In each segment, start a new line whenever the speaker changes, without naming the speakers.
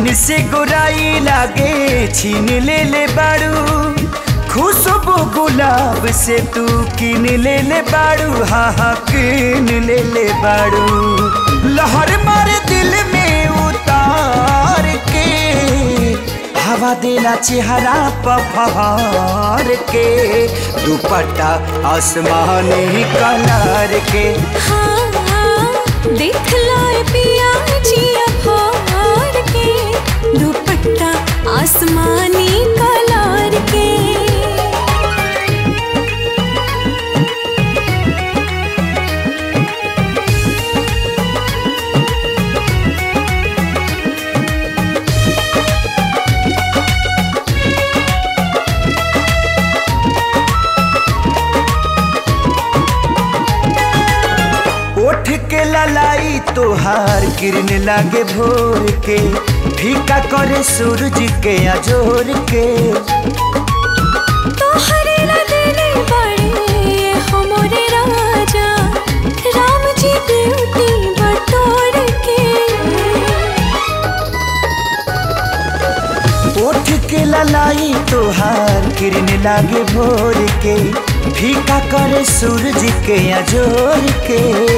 मन से गोराई लागे छीन ले बाड़ू, खुशबू गुलाब से तू किन ले बाड़ू, हाँ हाँ किन ले बाड़ू। लहर मारे दिल में उतार के, हवा देला चेहरा पफार के, दुपट्टा आसमानी कलर के।
हाँ देख लो पिया जिया फार के, दुपट्टा आसमानी कलर के।
ओठ के ललाई तोहार किरण लागे भोर के, फीका करे सूरज के अजोर के।
तोहरे लदने बड़े हमरे राजा, राम जी ब्यूटी बटोर के।
ओठ के ललाई तोहार किरण लागे भोर के, फीका करे सूरज के अजोर के।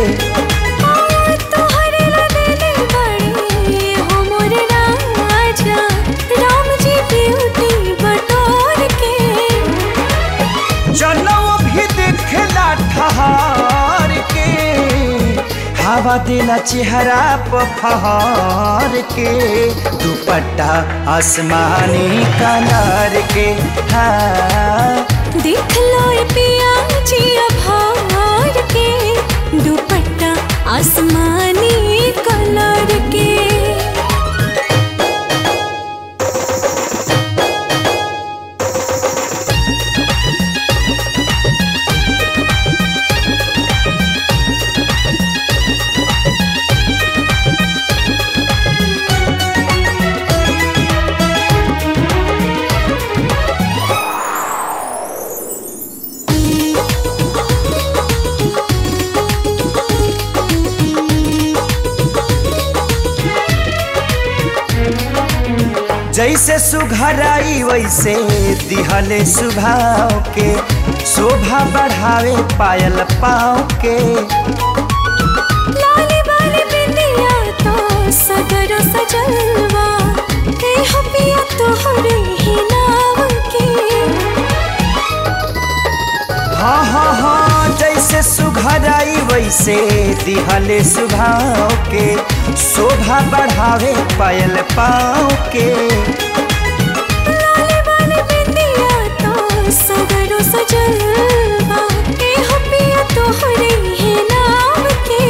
तोहरे लदने बड़े हमरे राजा, राम जी ब्यूटी बटोर के।
चलो भी देखला ठहार के, हवा देला चेहरा पफार के, दुपट्टा आसमानी कलर के। हाँ
देख लो पिया जिया फार के, दुपट्टा आसमानी कलर के।
जैसे सुघराई वैसे दिहले सुभाव के, शोभा बढ़ावे पायल पाँव के।
लाली बाली बिंदिया तो सगरो सजलवा, ए हो पिया तोहरे ही नाम के।
हाँ हाँ हाँ जैसे सुघराई वैसे दिहले सुभाव के, शोभा बढ़ावे पायल पाँव के।
लाली बाली बिंदिया तो सगरो सजलवा, ए हो पिया तोहरे ही नाम के।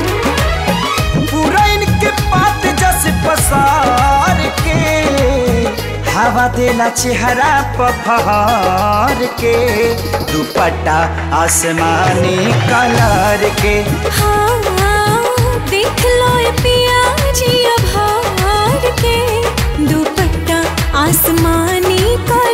पूरा इनके पात जस पसार के, हवा देला चेहरा पफार के, दुपट्टा आसमानी कलर के।
हाँ देख लो पिया जिया फार के, दुपट्टा आसमानी कलर